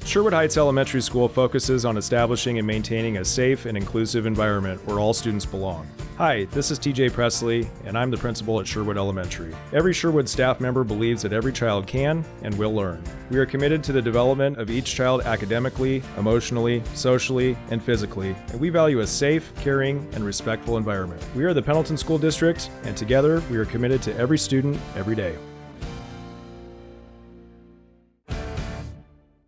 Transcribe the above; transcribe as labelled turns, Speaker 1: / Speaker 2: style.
Speaker 1: Sherwood Heights Elementary School focuses on establishing and maintaining a safe and inclusive environment where all students belong. Hi, this is TJ Presley, and I'm the principal at Sherwood Elementary. Every Sherwood staff member believes that every child can and will learn. We are committed to the development of each child academically, emotionally, socially, and physically, and we value a safe, caring, and respectful environment. We are the Pendleton School District, and together we are committed to every student, every day.